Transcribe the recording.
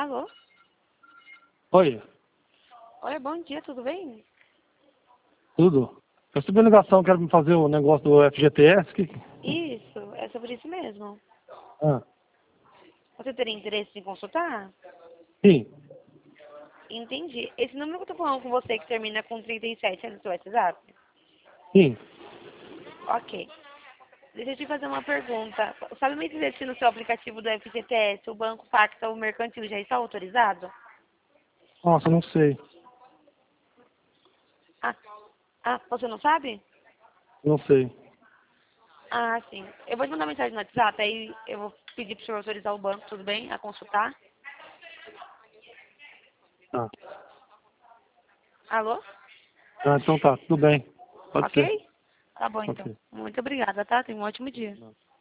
Alô? Oi, Oi, bom dia, tudo bem? tudo? Eu recebi a ligação, quero me fazer o negócio do FGTS. Isso, é sobre isso mesmo. Ah, Você teria interesse em consultar? sim, Entendi. Esse número que eu tô falando com você que termina com 37 é do seu WhatsApp? sim. Ok. Deixa eu te fazer uma pergunta. Sabe me dizer se no seu aplicativo do FGTS o Banco Pacta ou Mercantil já está autorizado? Nossa, não sei, Ah, você não sabe? não sei. Ah, sim. Eu vou te mandar mensagem no WhatsApp, aí eu vou pedir pro senhor autorizar o banco, tudo bem? A consultar. Ah, Alô? então tá, tudo bem. Pode ser. Ok? Tá bom, então. Ok. Muito obrigada, tá? Tenha um ótimo dia.